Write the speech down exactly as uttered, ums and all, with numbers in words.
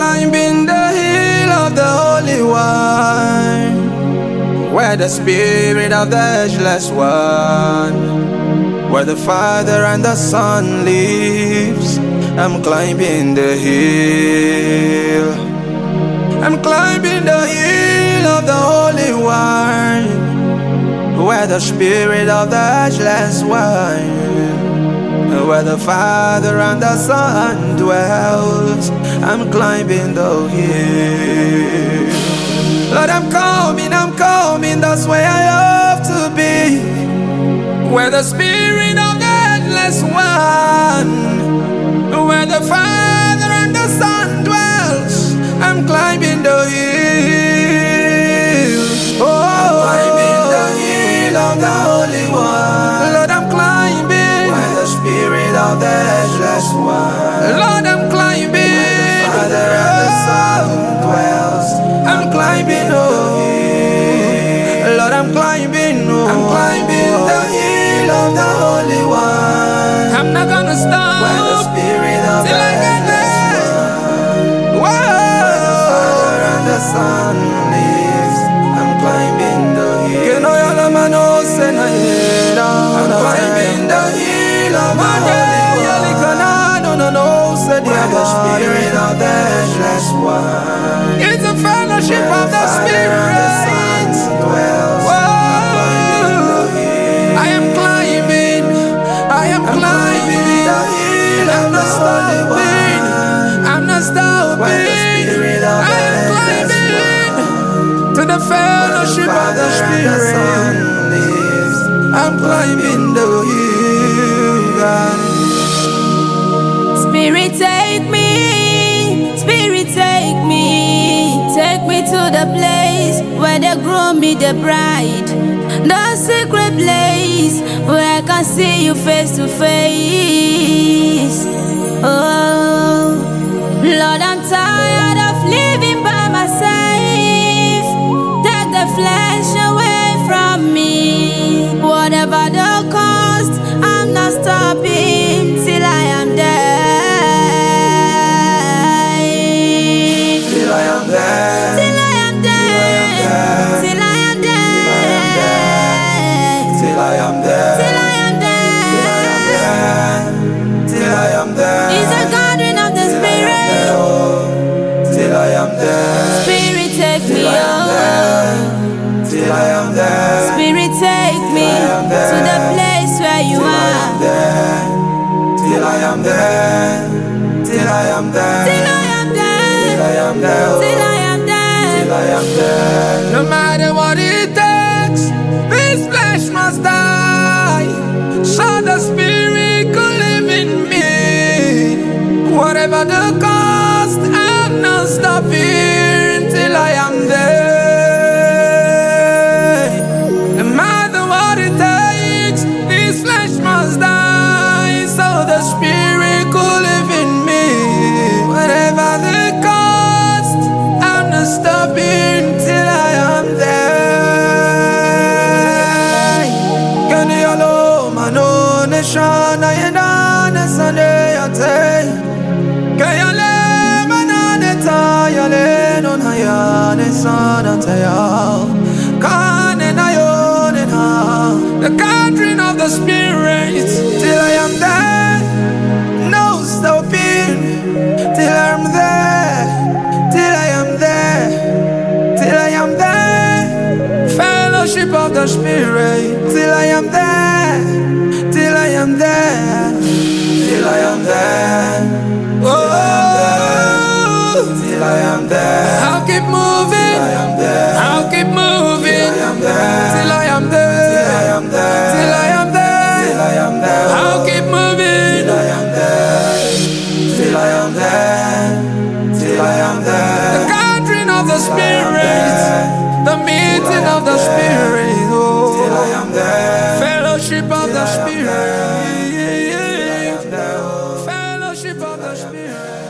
climbing the hill of the Holy One, where the Spirit of the Ageless One, where the Father and the Son lives. I'm climbing the hill. I'm climbing the hill of the Holy One, where the Spirit of the Ageless One, where the Father and the Son dwells. I'm climbing the hill. Lord, I'm coming, I'm coming, that's where I love to be, where the Spirit of the Endless One, where the Father and the Son dwells. I'm climbing the hill. Oh, I'm climbing the hill of the Holy One. Lord, I'm climbing where the Spirit of the Endless One. Lord, I'm climbing where the Father and the Son dwells. I'm climbing, oh, Lord, I'm climbing, oh, I'm climbing the hill of the Holy One. I'm not gonna stop where the Spirit of the Endless One, where the Father and the Son lives. I'm climbing the hill. I'm climbing the hill of the Holy One, where the Spirit of the Endless One. It's a fellowship of the Spirit. I am climbing, I am climbing the hill. I'm not stopping, I'm not stopping. I am climbing to the fellowship of the Spirit. I'm climbing the hill, God. Spirit, take me, Spirit, take me, take me to the place where they groom me the bride, the secret place where I can see you face to face. Oh, Lord, I'm tired of living by myself. Take the flesh away from me. Whatever the cost, I'm not stopping till I am there. Till I am there. Till I am there. Till I am there. Till I am there. Till I am there. Till I am there. It's a gathering of the Spirit. Till I am there. Spirit, take me over. Till I am there. Spirit, take me to the place where you are. Till I am there. Till I am there. Till I am there. Till I am there. Till I am there. Till I am there. No matter what it takes, this flesh must die, so the Spirit could live in me. Whatever the cost, I'm not stopping till I am there. No matter what it takes, this flesh must die, so the Spirit could live in me. Whatever the cost, I'm not stopping till I am there. Can you alone, man, oh, nation, I am a Sunday, I take. Can you let me know that I am on high, the sun, I tell. Can I own it all? The country of the Spirit, till I am there. No stopping till I'm there. Till I am there. Till I am there. Fellowship of the Spirit, till I am there. Till I am there. Till I am there. Oh, till I am there. I'll keep moving. Till I am there. I'll keep moving. Till I am there. Till I am there. Till I am there. Till I am there. I'll keep moving. Till I am there. Till I am there. Till I am there. The gathering of the Spirit, the meeting of the Spirit. Oh, till I am there. Fellowship of the Spirit. Fellowship of the Spirit.